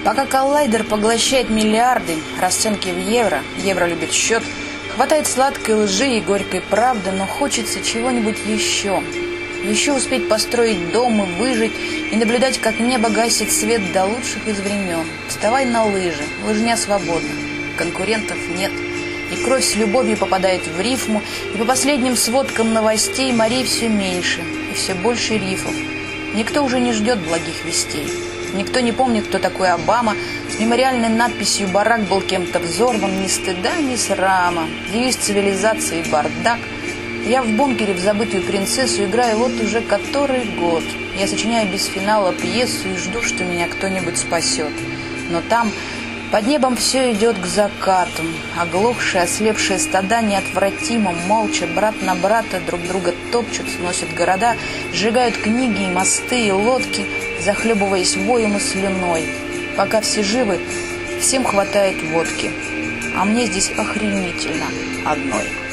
Пока коллайдер поглощает миллиарды, расценки в евро, евро любит счет, хватает сладкой лжи и горькой правды, но хочется чего-нибудь еще. Еще успеть построить дом и выжить, и наблюдать, как небо гасит свет до лучших из времен. Вставай на лыжи, лыжня свободна, конкурентов нет. И кровь с любовью попадает в рифму, и по последним сводкам новостей морей все меньше, и все больше рифов. Никто уже не ждет благих вестей. Никто не помнит, кто такой Обама. С мемориальной надписью «Барак» был кем-то взорван. Ни стыда, ни срама. Девиз цивилизации бардак. Я в бункере в «Забытую принцессу» играю вот уже который год. Я сочиняю без финала пьесу и жду, что меня кто-нибудь спасет. Но там, под небом, все идет к закату. Оглохшие, ослепшие стада неотвратимо, молча, брат на брата друг друга топчут, сносят города, сжигают книги и мосты и лодки, захлебываясь воем и слюной. Пока все живы, всем хватает водки. А мне здесь охренительно одной.